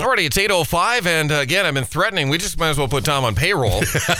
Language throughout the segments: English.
Alrighty, it's 8:05, and again, I've been threatening. We just might as well put Tom on payroll.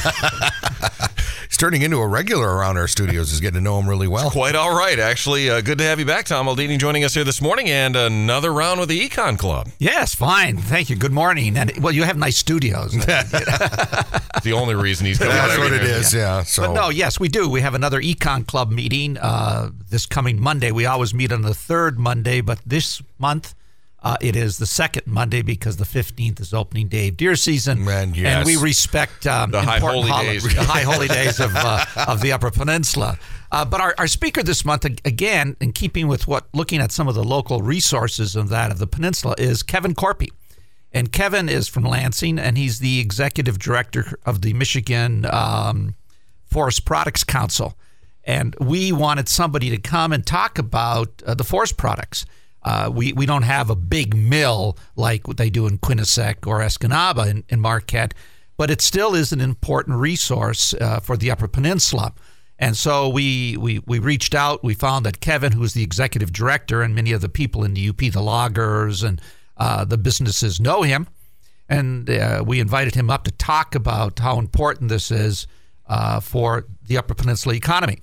He's turning into a regular around our studios. He's getting to know him really well. Quite all right, actually. Good to have you back, Tom Aldini, joining us here this morning, and another round with the Econ Club. Yes, fine. Thank you. Good morning. And well, you have nice studios. The only reason he's coming. That's what it is, yeah. So. But no, yes, we do. We have another Econ Club meeting this coming Monday. We always meet on the third Monday, but this month it is the second Monday because the 15th is opening day of deer season. And we respect the high holy days. The high holy days of the Upper Peninsula. But our speaker this month, again, in keeping with looking at some of the local resources of the peninsula, is Kevin Korpe. And Kevin is from Lansing, and he's the executive director of the Michigan Forest Products Council. And we wanted somebody to come and talk about the forest products. We don't have a big mill like what they do in Quinnipiac or Escanaba in Marquette, but it still is an important resource for the Upper Peninsula. And so we reached out. We found that Kevin, who is the executive director, and many of the people in the UP, the loggers and the businesses know him. And we invited him up to talk about how important this is for the Upper Peninsula economy.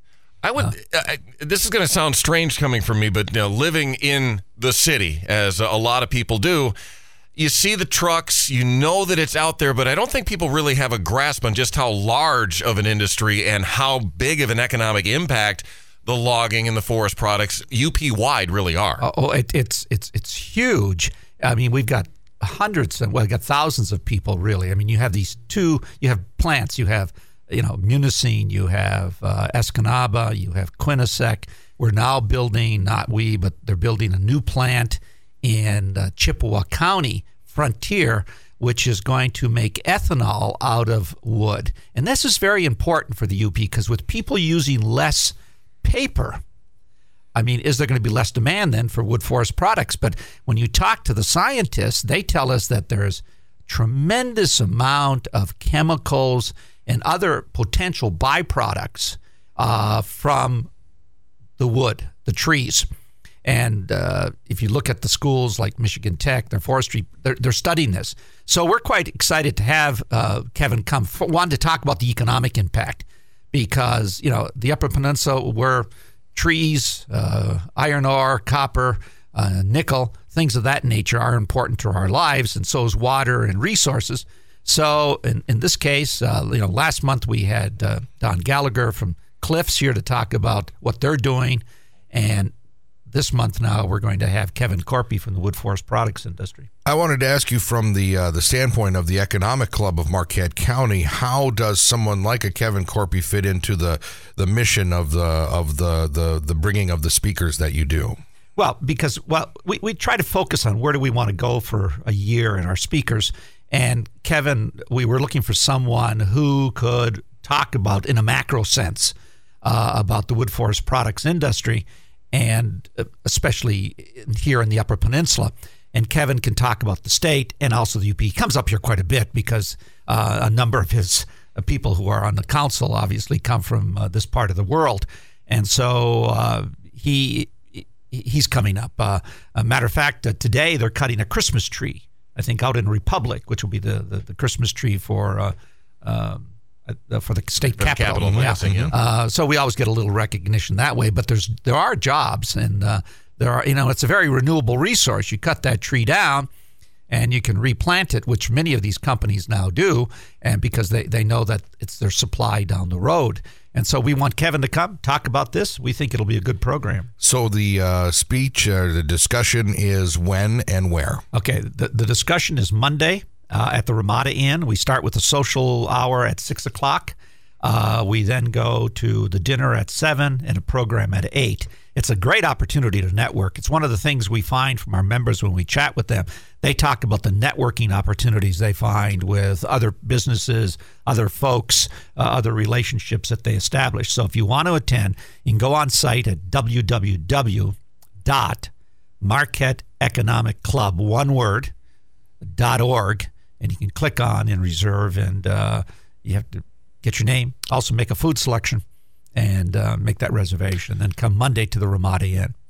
This is going to sound strange coming from me, but living in the city, as a lot of people do, you see the trucks, you know that it's out there, but I don't think people really have a grasp on just how large of an industry and how big of an economic impact the logging and the forest products UP-wide really are. It's huge. I mean, we've got thousands of people, really. I mean, you have you have plants, you have Munising, you have Escanaba, you have Quinnipiac. We're now building, but they're building a new plant in Chippewa County, Frontier, which is going to make ethanol out of wood. And this is very important for the UP because with people using less paper, I mean, is there going to be less demand then for wood forest products? But when you talk to the scientists, they tell us that there's tremendous amount of chemicals and other potential byproducts from the wood, the trees. And if you look at the schools like Michigan Tech, their forestry, they're studying this. So we're quite excited to have Kevin come. One, to talk about the economic impact because, the Upper Peninsula, where trees, iron ore, copper, nickel, things of that nature are important to our lives, and so is water and resources. So in this case, last month we had Don Gallagher from Cliffs here to talk about what they're doing. And this month now we're going to have Kevin Korpe from the wood forest products industry. I wanted to ask you from the standpoint of the Economic Club of Marquette County, how does someone like a Kevin Korpe fit into the mission of the bringing of the speakers that you do? Well, because we try to focus on where do we want to go for a year in our speakers. And Kevin, we were looking for someone who could talk about, in a macro sense, about the wood forest products industry, and especially here in the Upper Peninsula. And Kevin can talk about the state and also the UP. He comes up here quite a bit because a number of his people who are on the council obviously come from this part of the world. And so he's coming up. A matter of fact, today they're cutting a Christmas tree, I think, out in Republic, which will be the Christmas tree for the state capital. So we always get a little recognition that way. But there are jobs, and there are it's a very renewable resource. You cut that tree down, and you can replant it, which many of these companies now do, and because they know that it's their supply down the road. And so we want Kevin to come talk about this. We think it'll be a good program. So the speech, the discussion is when and where? Okay, the discussion is Monday at the Ramada Inn. We start with a social hour at 6 o'clock. We then go to the dinner at 7 and a program at 8. It's a great opportunity to network. It's one of the things we find from our members when we chat with them. They talk about the networking opportunities they find with other businesses, other folks, other relationships that they establish. So if you want to attend, you can go on site at www.marquetteeconomicclub.org, and you can click on and reserve, and you have to get your name, also make a food selection, and make that reservation, and then come Monday to the Ramada Inn.